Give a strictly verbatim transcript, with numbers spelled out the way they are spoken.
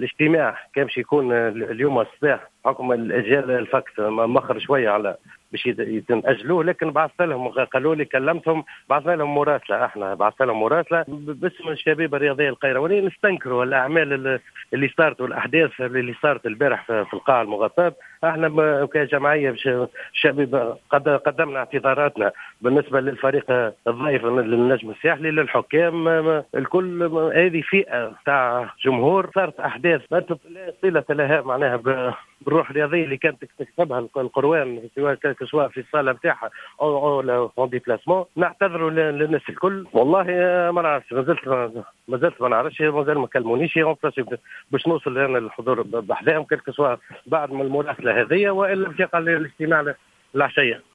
الاجتماع كان باش يكون اليوم الصباح حكم الاجيال الفاكس مخر شويه على باش يتم اجلوه، لكن بعثت لهم قالوا لي كلمتهم بعثنا لهم مراسله، احنا بعثنا لهم مراسله باسم الشباب الرياضيه القيروانيه نستنكروا الاعمال اللي صارت والاحداث اللي صارت البارح في القاعه المغطاه. احنا كجمعيه شباب قد قدمنا اعتذاراتنا بالنسبه للفريق الضيف للنجم الساحلي للحكام الكل. هذه فئه تاع جمهور صارت احداث لا صله لها معناها بالروح الرياضيه اللي كانت تكتسبها القروان سواء سواء في الصاله نتاعها او او اون ديبلاسمون. نعتذروا للناس الكل. والله ما نعرفش مازلت ما زلت ما نعرفش مازال ما كلمونيش باش نوصل انا للحضور بحذاهم كل سواء بعد من المراسله هذه والا في الاجتماع العشيه.